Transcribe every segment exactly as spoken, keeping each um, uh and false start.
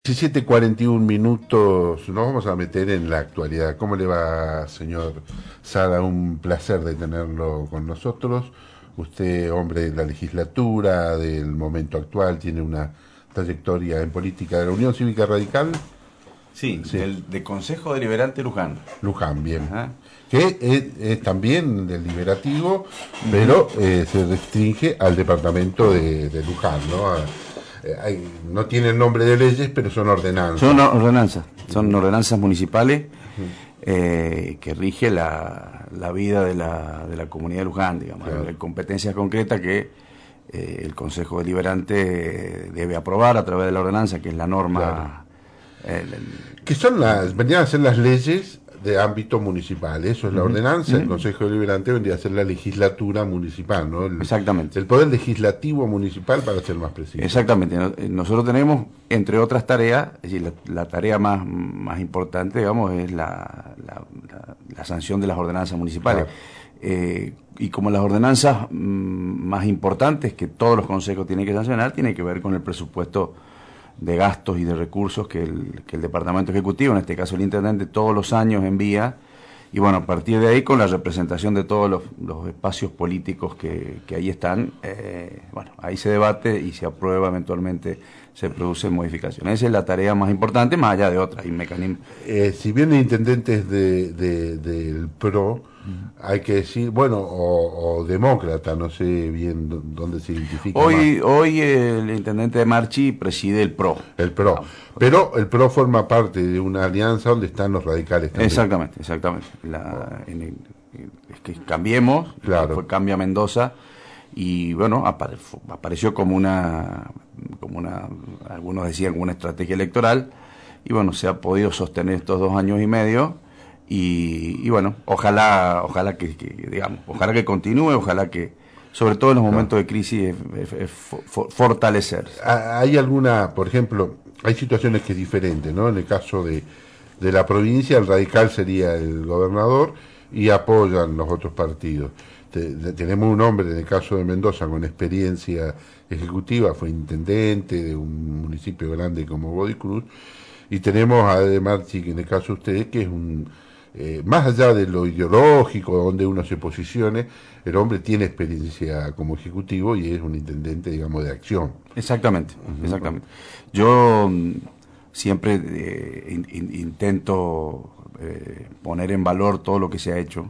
diecisiete cuarenta y uno minutos, nos vamos a meter en la actualidad. ¿Cómo le va, señor Sada? Un placer de tenerlo con nosotros. Usted, hombre de la legislatura, del momento actual, tiene una trayectoria en política de la Unión Cívica Radical. Sí, Sí. del de Consejo Deliberante Luján. Luján, bien. Ajá. Que es, es también deliberativo, pero eh, se restringe al departamento de, de Luján, ¿no? A, eh, hay, no tienen nombre de leyes, pero son ordenanzas. Son ordenanzas, son ordenanzas municipales eh, que rige la, la vida de la, de la comunidad de Luján, digamos. Claro. Hay competencias concretas que eh, el Consejo Deliberante debe aprobar a través de la ordenanza, que es la norma. Claro. eh, el- Que son las, vendrían a ser las leyes de ámbito municipal. Eso es la Ujú, ordenanza. ujú. El Consejo Deliberante vendría a ser la legislatura municipal, ¿no? El, Exactamente. el poder legislativo municipal, para ser más preciso. Exactamente. No- eh, Nosotros tenemos, entre otras tareas, es decir, la, la tarea más, más importante, digamos, es la, la, la- la sanción de las ordenanzas municipales. Claro. Eh, y como las ordenanzas mm, más importantes que todos los consejos tienen que sancionar, tiene que ver con el presupuesto de gastos y de recursos que el, que el Departamento Ejecutivo, en este caso el Intendente, todos los años envía. Y bueno, a partir de ahí, con la representación de todos los, los espacios políticos que, que ahí están, eh, bueno, ahí se debate y se aprueba, eventualmente se producen modificaciones. Esa es la tarea más importante, más allá de otras, y mecanismos. Eh, si bien el intendente es de, de- del P R O, hay que decir, bueno, o, o demócrata, no sé bien dó- dónde se identifica Hoy, hoy el Intendente de Marchi preside el P R O. más, el P R O. Pero el P R O forma parte de una alianza donde están los radicales también. Exactamente, exactamente. La, en el- es que Cambiemos, Claro. que fue Cambia Mendoza, y bueno, apare- fu- apareció como una, como una, algunos decían como una estrategia electoral, y bueno, se ha podido sostener estos dos años y medio, y, y bueno, ojalá, ojalá que, que, digamos, ojalá que continúe, ojalá que, sobre todo en los momentos de crisis, es, es- es fo- fo- fortalecer. Ah, Hay alguna, por ejemplo, hay situaciones que es diferente, ¿no? En el caso de, de la provincia, el radical sería el gobernador y apoyan los otros partidos. Te- te- tenemos un hombre, en el caso de Mendoza, con experiencia ejecutiva, fue intendente de un municipio grande como Godoy Cruz, y tenemos a De Marchi, que en el caso de ustedes, que es un, eh, más allá de lo ideológico, donde uno se posicione, el hombre tiene experiencia como ejecutivo y es un intendente, digamos, de acción. Exactamente, exactamente. Yo mm, siempre eh, in- in- intento eh, poner en valor todo lo que se ha hecho,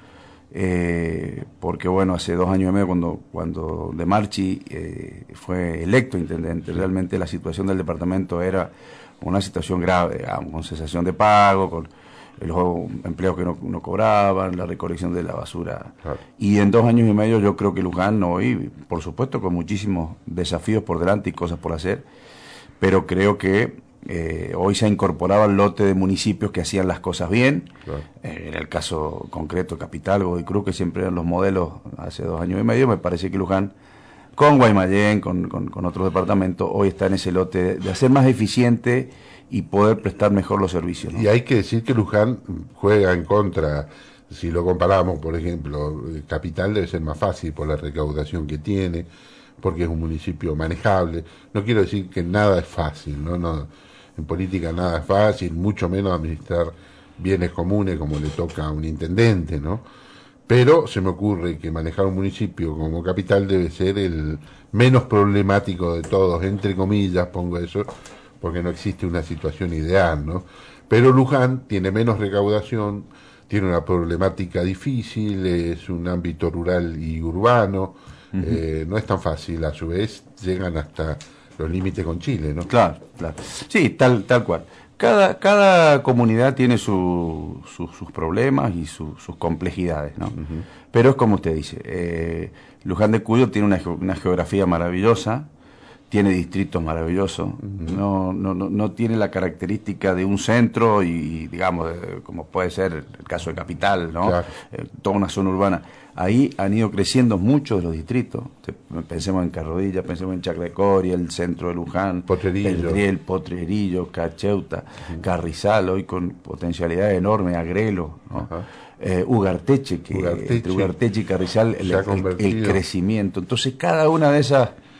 eh, porque bueno, hace dos años y medio cuando, cuando De Marchi eh, fue electo intendente, realmente la situación del departamento era una situación grave, digamos, con cesación de pago, con los empleos que no, no cobraban, la recolección de la basura. Claro. Y en dos años y medio yo creo que Luján hoy, por supuesto, con muchísimos desafíos por delante y cosas por hacer, pero creo que eh, hoy se ha incorporado al lote de municipios que hacían las cosas bien. Claro. Eh, en el caso concreto, Capital, Godoy Cruz, que siempre eran los modelos hace dos años y medio, me parece que Luján, con Guaymallén, con, con, con otros departamentos, hoy está en ese lote de, de hacer más eficiente y poder prestar mejor los servicios, ¿no? Y hay que decir que Luján juega en contra, si lo comparamos, por ejemplo, eh, Capital debe ser más fácil por la recaudación que tiene, porque es un municipio manejable. No quiero decir que nada es fácil, ¿no? No, en política nada es fácil, mucho menos administrar bienes comunes como le toca a un intendente, ¿no? Pero se me ocurre que manejar un municipio como Capital debe ser el menos problemático de todos, entre comillas pongo eso, porque no existe una situación ideal, ¿no? Pero Luján tiene menos recaudación, tiene una problemática difícil, es un ámbito rural y urbano, eh, no es tan fácil, a su vez llegan hasta los límites con Chile, ¿no? Claro, claro. Sí, tal, tal cual. Cada, cada comunidad tiene su, su- sus problemas y su- sus complejidades, ¿no? Pero es como usted dice, eh, Luján de Cuyo tiene una, ge- una geografía maravillosa, tiene distritos maravillosos, no, no, no, no tiene la característica de un centro y, digamos, de- como puede ser el caso de Capital, ¿no? Claro. Eh, toda una zona urbana. Ahí han ido creciendo muchos de los distritos. Te- Pensemos en Carrodilla, pensemos en Chaclacoria, el centro de Luján, Potrerillo. Pedriel, Potrerillo, Cacheuta, Carrizal, hoy con potencialidad enorme, Agrelo, ¿no? Ajá. Eh, Ugarteche, que Ugarteche entre Ugarteche y Carrizal el, se ha el- el convertido. crecimiento. Entonces cada una de esas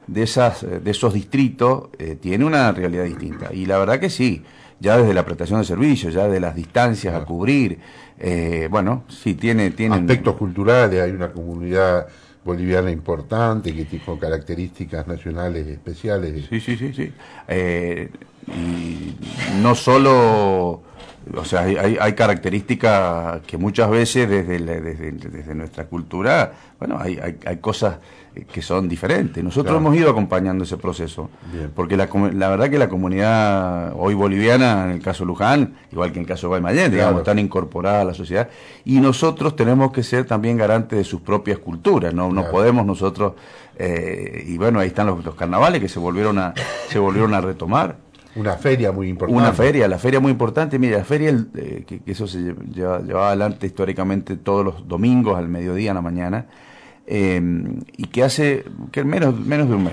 de esas de esos distritos eh, tiene una realidad distinta. Y la verdad que sí, ya desde la prestación de servicios, ya de las distancias a cubrir, eh, bueno, sí, tiene... tiene aspectos culturales, hay una comunidad boliviana importante que tiene características nacionales especiales. Sí, sí, sí, sí. Eh, y no solo, o sea, hay, hay, hay características que muchas veces desde, la, desde, desde nuestra cultura, bueno, hay, hay, hay cosas que son diferentes. Nosotros claro. hemos ido acompañando ese proceso, bien. Porque la, la verdad que la comunidad hoy boliviana, en el caso de Luján, igual que en el caso de Guaymallén, digamos, claro. están incorporadas a la sociedad, y nosotros tenemos que ser también garantes de sus propias culturas, no, claro. no podemos nosotros, eh, y bueno, ahí están los, los carnavales que se volvieron a, se volvieron a retomar. Una feria muy importante. Una feria, la feria muy importante. Mira, la feria, eh, que, que eso se lleva, llevaba adelante históricamente todos los domingos al mediodía, en la mañana, eh, y que hace que menos, menos de un mes.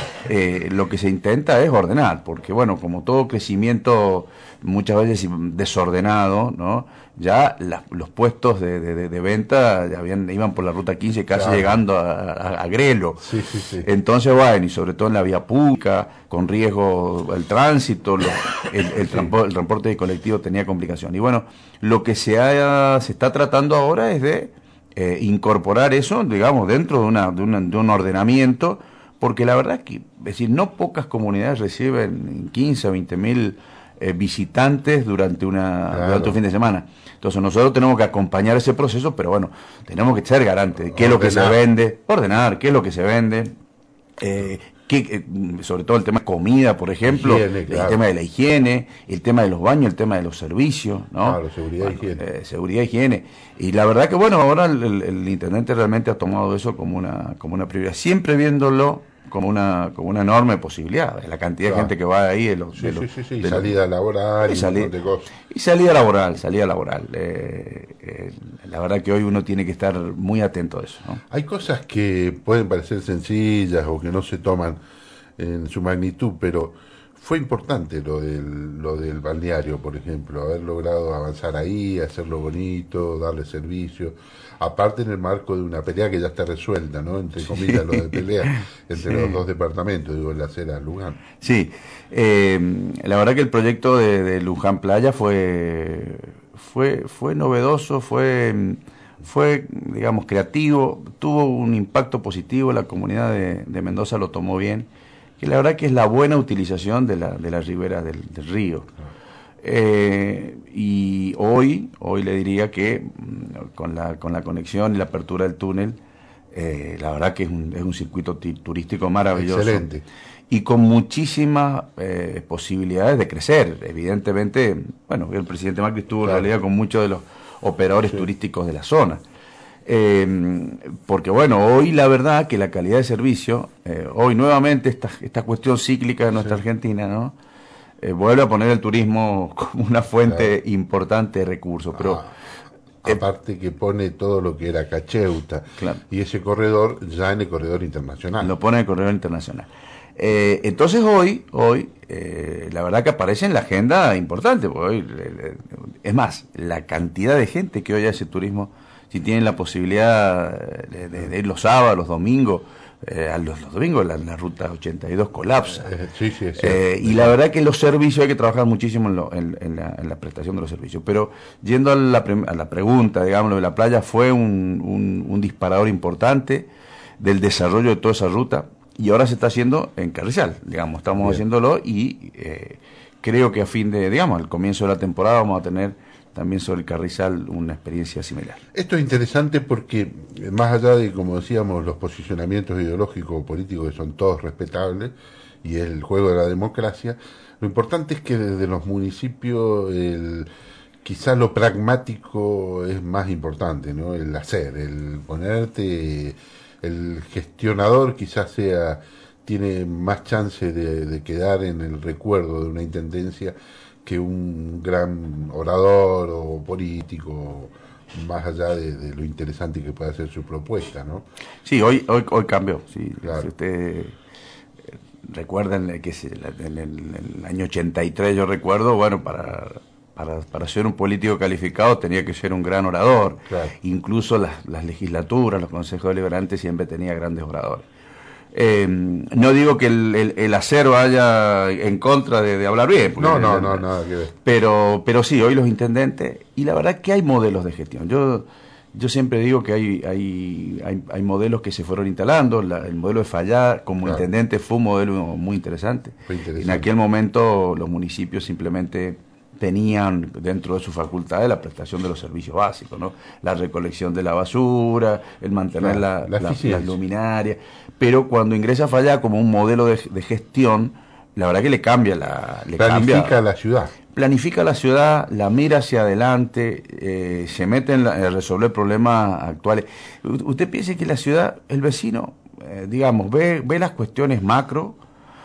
Eh, lo que se intenta es ordenar, porque bueno, como todo crecimiento muchas veces desordenado, ¿no? Ya la, los puestos de, de, de venta ya habían, iban por la ruta quince casi claro. llegando a, a, a Grelo. Sí, sí, sí. Entonces, bueno, y sobre todo en la vía pública, con riesgo el tránsito, lo, el, el, sí. transporte, el transporte colectivo tenía complicación. Y bueno, lo que se, ha, se está tratando ahora es de eh, incorporar eso, digamos, dentro de, una, de, una, de un ordenamiento, porque la verdad es que, es decir, no pocas comunidades reciben quince o veinte mil eh, visitantes durante, una, claro. durante un fin de semana. Entonces nosotros tenemos que acompañar ese proceso, pero bueno, tenemos que ser garantes de qué ordenar. Es lo que se vende, ordenar, qué es lo que se vende, eh, qué, eh, sobre todo el tema de comida, por ejemplo, higiene, el claro. tema de la higiene, el tema de los baños, el tema de los servicios, ¿no? Claro, seguridad bueno, y higiene. Eh, seguridad y higiene. Y la verdad que bueno, ahora el, el, el intendente realmente ha tomado eso como una, como una prioridad, siempre viéndolo como una como una enorme posibilidad, la cantidad claro. de gente que va ahí de los, sí, de los, sí, sí, sí. De salida los, laboral y salida, un montón de cosas. Y salida laboral, salida laboral. Eh, eh, la verdad que hoy uno tiene que estar muy atento a eso, ¿no? Hay cosas que pueden parecer sencillas o que no se toman en su magnitud, pero fue importante lo del lo del balneario, por ejemplo, haber logrado avanzar ahí, hacerlo bonito, darle servicio. Aparte en el marco de una pelea que ya está resuelta, ¿no? Entre comillas, sí. lo de pelea entre sí. los dos departamentos, digo, la acera Luján. Sí, eh, la verdad que el proyecto de, de Luján Playa fue fue fue novedoso, fue fue digamos creativo, tuvo un impacto positivo, la comunidad de, de Mendoza lo tomó bien, que la verdad que es la buena utilización de la de la ribera del, del río. Eh, y hoy, hoy le diría que con la, con la conexión y la apertura del túnel, eh, la verdad que es un, es un circuito turístico maravilloso. Excelente. Y con muchísimas eh, posibilidades de crecer. Evidentemente, bueno, el presidente Macri estuvo claro. en realidad con muchos de los operadores sí. turísticos de la zona. Eh, porque bueno, hoy la verdad que la calidad de servicio, eh, hoy nuevamente esta, esta cuestión cíclica de nuestra sí. Argentina, ¿no? Eh, vuelve a poner el turismo como una fuente claro. importante de recursos, pero ah, aparte eh, que pone todo lo que era Cacheuta claro. y ese corredor ya en el corredor internacional. Lo pone en el corredor internacional. Eh, entonces hoy, hoy eh, la verdad que aparece en la agenda importante, porque hoy, eh, es más, la cantidad de gente que hoy hace turismo, si tienen la posibilidad de, de, de ir los sábados, los domingos, Eh, a los, los domingos la, la ruta ochenta y dos colapsa. Eh, sí, sí, sí, eh, sí. Y la verdad que los servicios hay que trabajar muchísimo en, lo, en, en, la, en la prestación de los servicios. Pero yendo a la, a la pregunta, digamos, de la playa, fue un, un, un disparador importante del desarrollo de toda esa ruta y ahora se está haciendo en Carrizal, digamos, estamos Bien. haciéndolo y eh, creo que a fin de, digamos, al comienzo de la temporada vamos a tener también sobre el Carrizal una experiencia similar. Esto es interesante porque, más allá de, como decíamos, los posicionamientos ideológicos o políticos que son todos respetables, y el juego de la democracia, lo importante es que desde los municipios el, quizá lo pragmático es más importante, ¿no? El hacer, el ponerte, el gestionador quizás sea, tiene más chance de, de quedar en el recuerdo de una intendencia que un gran orador o político, más allá de, de lo interesante que pueda ser su propuesta, ¿no? Sí, hoy hoy hoy cambió. Sí, claro. Si usted recuerdan que en el año ochenta y tres, yo recuerdo, bueno, para para para ser un político calificado tenía que ser un gran orador. Claro. Incluso las, las legislaturas, los consejos deliberantes siempre tenía grandes oradores. Eh, no digo que el, el, el hacer vaya en contra de, de hablar bien. No, no, no, nada que ver. Pero, pero sí, hoy los intendentes, y la verdad que hay modelos de gestión. Yo yo siempre digo que hay hay, hay, hay modelos que se fueron instalando. La, el modelo de Fallá como claro. intendente fue un modelo muy interesante. Fue interesante. En aquel momento los municipios simplemente tenían dentro de su facultad la prestación de los servicios básicos, ¿no? La recolección de la basura, el mantener claro, la, la, la, las luminarias, pero cuando ingresa Fallá como un modelo de, de gestión, la verdad que le cambia la... Le planifica cambia, la ciudad. Planifica la ciudad, la mira hacia adelante, eh, se mete en, la, en resolver problemas actuales. U usted piensa que la ciudad, el vecino, eh, digamos, ve, ve las cuestiones macro.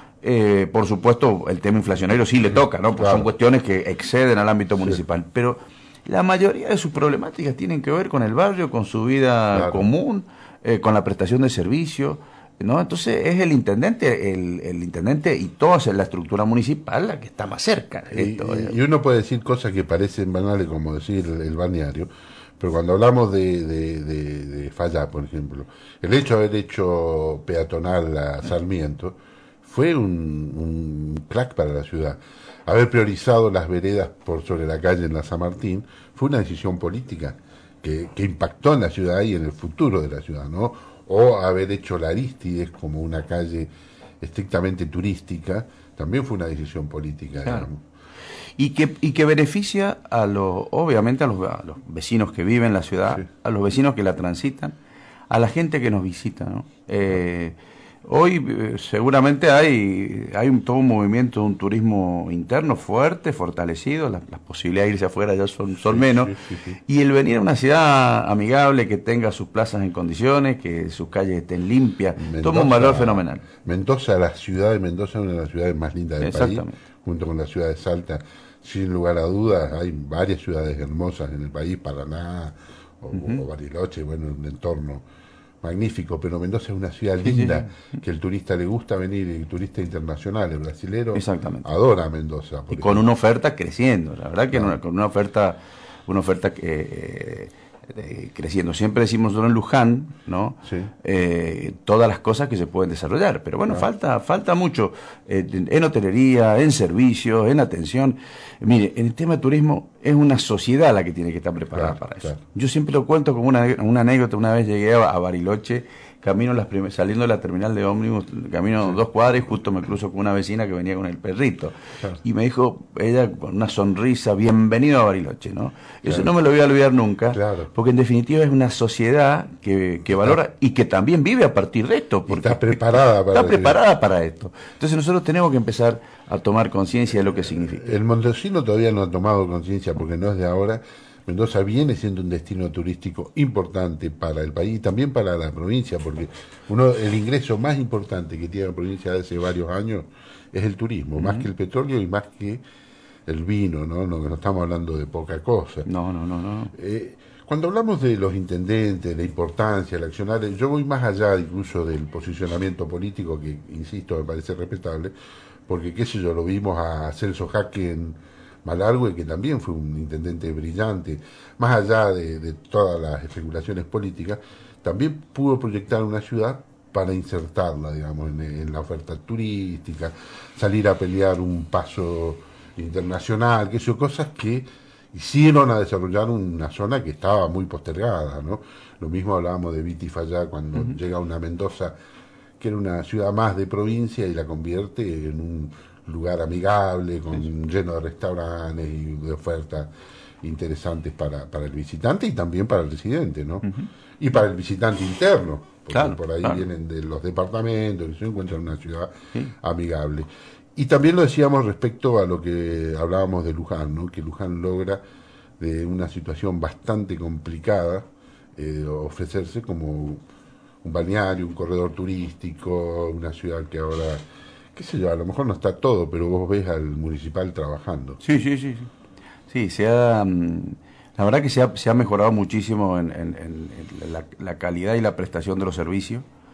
Eh, por supuesto, el tema inflacionario sí le toca, ¿no? Porque claro. son cuestiones que exceden al ámbito municipal, sí. pero la mayoría de sus problemáticas tienen que ver con el barrio, con su vida claro. común, eh, con la prestación de servicios, ¿no? Entonces es el intendente, el, el intendente y toda la estructura municipal la que está más cerca de y, esto. Y, y uno puede decir cosas que parecen banales, como decir el, el balneario, pero cuando hablamos de, de, de, de Fallá, por ejemplo, el hecho de haber hecho peatonal a Sarmiento fue un, un crack para la ciudad. Haber priorizado las veredas por sobre la calle en la San Martín fue una decisión política que, que impactó en la ciudad y en el futuro de la ciudad, ¿no? O haber hecho la Arístides como una calle estrictamente turística también fue una decisión política, claro. digamos. Y que, y que beneficia a los, obviamente a los, a los vecinos que viven en la ciudad, sí. a los vecinos que la transitan, a la gente que nos visita, ¿no? Eh, Hoy eh, seguramente hay hay un, todo un movimiento, un turismo interno fuerte, fortalecido, las, las posibilidades de irse afuera ya son, son sí, menos, sí, sí, sí. y el venir a una ciudad amigable, que tenga sus plazas en condiciones, que sus calles estén limpias, Mendoza, toma un valor fenomenal. Mendoza, la ciudad de Mendoza es una de las ciudades más lindas del país, junto con la ciudad de Salta, sin lugar a dudas, hay varias ciudades hermosas en el país, Paraná o, uh-huh. o Bariloche, bueno, un entorno magnífico, pero Mendoza es una ciudad linda, sí, sí, sí. que el turista le gusta venir, el turista internacional, el brasilero, adora a Mendoza. Y con una oferta creciendo, la verdad que claro. una, con una oferta, una oferta que eh, eh, creciendo. Siempre decimos nosotros en Luján, ¿no? Sí. Eh, todas las cosas que se pueden desarrollar, pero bueno, claro. falta, falta mucho eh, en hotelería, en servicios, en atención. Mire, en el tema de turismo es una sociedad la que tiene que estar preparada claro, para eso. Claro. Yo siempre lo cuento como una, una anécdota. Una vez llegué a, a Bariloche, camino las primer, saliendo de la terminal de ómnibus, camino sí. dos cuadras y justo me cruzo con una vecina que venía con el perrito. Claro. Y me dijo, ella con una sonrisa, bienvenido a Bariloche, ¿no? Eso claro. no me lo voy a olvidar nunca, claro. porque en definitiva es una sociedad que, que valora está. y que también vive a partir de esto. Porque está preparada para Está preparada para esto. Entonces nosotros tenemos que empezar a tomar conciencia de lo que significa. El mendocino todavía no ha tomado conciencia porque no es de ahora. Mendoza viene siendo un destino turístico importante para el país y también para la provincia, porque uno el ingreso más importante que tiene la provincia de hace varios años es el turismo, uh-huh. más que el petróleo y más que el vino, ¿no? No, no estamos hablando de poca cosa. No, no, no, no. Eh, cuando hablamos de los intendentes, la importancia, el accionario, yo voy más allá incluso del posicionamiento político, que, insisto, me parece respetable, porque, qué sé yo, lo vimos a Celso Jaque en Malargüe, que también fue un intendente brillante, más allá de, de todas las especulaciones políticas, también pudo proyectar una ciudad para insertarla, digamos, en, en la oferta turística, salir a pelear un paso internacional, que son cosas que hicieron a desarrollar una zona que estaba muy postergada, ¿no? Lo mismo hablábamos de Viti Fallá cuando uh-huh. llega una Mendoza, que era una ciudad más de provincia, y la convierte en un lugar amigable, con sí. lleno de restaurantes y de ofertas interesantes para, para el visitante y también para el residente, ¿no? Uh-huh. Y para el visitante interno, porque claro, por ahí claro. vienen de los departamentos y se encuentran en una ciudad sí. amigable. Y también lo decíamos respecto a lo que hablábamos de Luján, ¿no? Que Luján logra de una situación bastante complicada eh, ofrecerse como un balneario, un corredor turístico, una ciudad que ahora, qué sé yo, a lo mejor no está todo, pero vos ves al municipal trabajando. Sí, sí, sí. Sí, sí se ha, la verdad que se ha, se ha mejorado muchísimo en, en, en la, la calidad y la prestación de los servicios.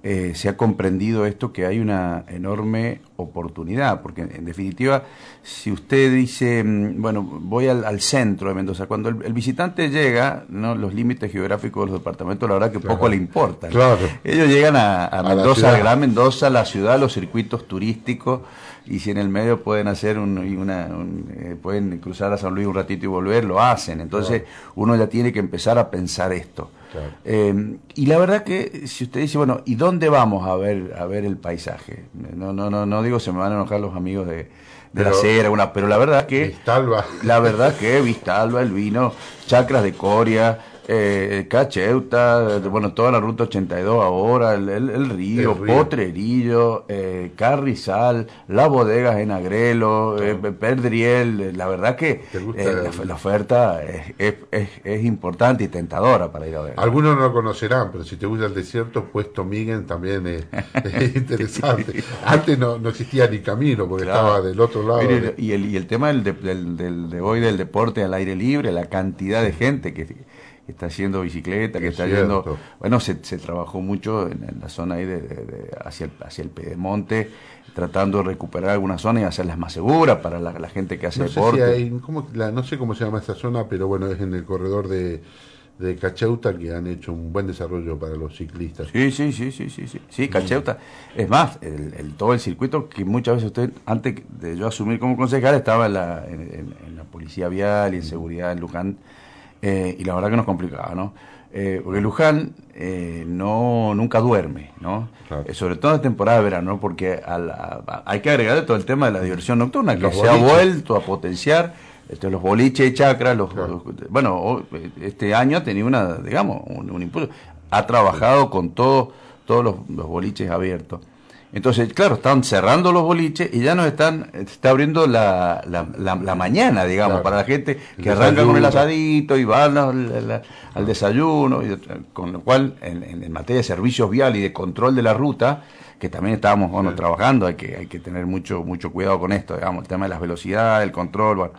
eh, se ha comprendido esto, que hay una enorme oportunidad, porque en definitiva, si usted dice, bueno, voy al, al centro de Mendoza, cuando el, el visitante llega, no, los límites geográficos de los departamentos, la verdad que claro, poco le importan. Claro. Ellos llegan a, a, a Mendoza, al Gran Mendoza, la ciudad, los circuitos turísticos, y si en el medio pueden hacer un, una, un, eh, pueden cruzar a San Luis un ratito y volver, lo hacen. Entonces claro, uno ya tiene que empezar a pensar esto. Claro. Eh, y la verdad que si usted dice, bueno, ¿y dónde vamos a ver a ver el paisaje? No, no, no, no digo se me van a enojar los amigos de, de pero, la Cera, una, pero la verdad que Vistalba. La verdad que Vistalba, el vino, Chacras de Coria, eh, Cacheuta, bueno, toda la ruta ochenta y dos ahora, el, el, el, río, el río, Potrerillo, eh, Carrizal, las bodegas en Agrelo, eh, Perdriel, la verdad que eh, la, la oferta es, es, es, es importante y tentadora para ir a ver. Algunos no lo conocerán, pero si te gusta el desierto, Puesto Miguel también es, es interesante. Sí. Antes no, no existía ni camino, porque claro, estaba del otro lado. Mire, de... Y, el, y el tema del, del, del, de hoy del deporte al aire libre, la cantidad de gente que... que está haciendo bicicleta, que es está cierto. yendo, bueno, se, se trabajó mucho en, en la zona ahí de, de, de hacia el hacia el Pedemonte, tratando de recuperar algunas zonas y hacerlas más seguras para la, la gente que hace no deporte. Sé si hay, ¿cómo, la, no sé cómo se llama esta zona, pero bueno, es en el corredor de, de Cacheuta, que han hecho un buen desarrollo para los ciclistas. Sí, sí, sí, sí, sí, sí, sí, Cacheuta. Es más, el, el, todo el circuito que muchas veces usted, antes de yo asumir como concejal, estaba en la, en, en, en la policía vial y en seguridad en Luján. Eh, y la verdad que nos complicaba, ¿no? Eh, porque Luján eh, no nunca duerme, ¿no? Claro. Eh, sobre todo en temporada de verano, ¿no? Porque a la, a, hay que agregarle todo el tema de la diversión nocturna, que los se boliches. ha vuelto a potenciar. Este, los boliches y chacras, los, claro. los, bueno, este año ha tenido una, digamos, un, un impulso. Ha trabajado con todo, todos los, los boliches abiertos. Entonces, claro, están cerrando los boliches y ya nos están, se está abriendo la, la, la, la mañana, digamos, claro, para la gente que arranca desayuno. con el asadito y van al, al, al desayuno, y, con lo cual, en, en materia de servicios viales y de control de la ruta, que también estábamos bueno, sí. trabajando, hay que hay que tener mucho mucho cuidado con esto, digamos, el tema de las velocidades, el control, bueno.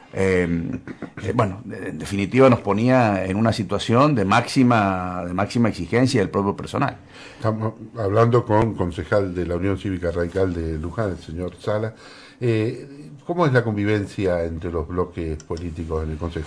Eh, eh, bueno, en definitiva nos ponía en una situación de máxima de máxima exigencia del propio personal. Estamos hablando con concejal de la Unión Cívica Radical de Luján, el señor Sala. Eh, ¿Cómo es la convivencia entre los bloques políticos en el Consejo?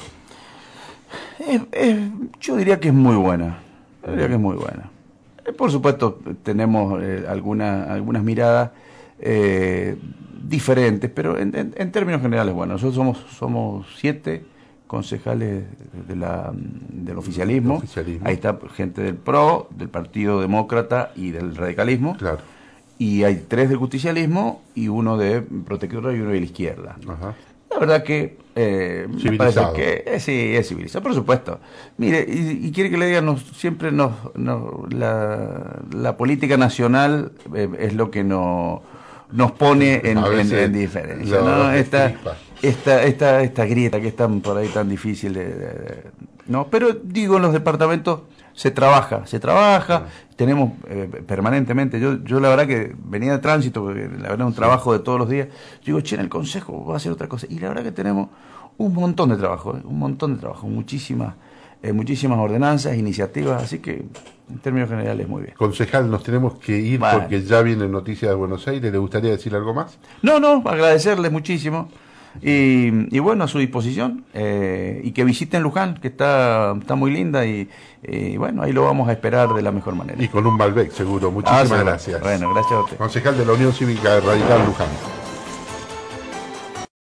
Eh, eh, yo diría que es muy buena, yo diría que es muy buena. Eh, por supuesto, tenemos eh, alguna, algunas miradas eh, diferentes, pero en, en, en términos generales, bueno, nosotros somos somos siete concejales de la, del oficialismo. oficialismo. Ahí está gente del P R O, del Partido Demócrata y del Radicalismo. Claro. Y hay tres del Justicialismo y uno de Protectora y uno de la izquierda. Ajá. La verdad que eh, me parece que eh, sí, es civilizado, por supuesto. Mire, y, y quiere que le diga, nos, siempre nos, nos la, la política nacional eh, es lo que nos nos pone en, en, en diferencia, ¿no? Esta, esta, esta, esta grieta que es tan por ahí tan difícil de, de, de, no, pero digo, en los departamentos se trabaja, se trabaja, sí. tenemos eh, permanentemente, yo, yo la verdad que venía de tránsito, porque la verdad es un sí. trabajo de todos los días, yo digo, che, en el consejo va a hacer otra cosa, y la verdad que tenemos un montón de trabajo, ¿eh? un montón de trabajo, muchísimas, eh, muchísimas ordenanzas, iniciativas, así que en términos generales muy bien. Concejal, nos tenemos que ir bueno. porque ya vienen noticias de Buenos Aires, ¿le gustaría decir algo más? No, no, agradecerle muchísimo. Y, y bueno, a su disposición, eh, y que visiten Luján, que está, está muy linda, y, y bueno, ahí lo vamos a esperar de la mejor manera. Y con un Malbec seguro, muchísimas ah, gracias. Bueno, gracias a usted. Concejal de la Unión Cívica Radical Luján.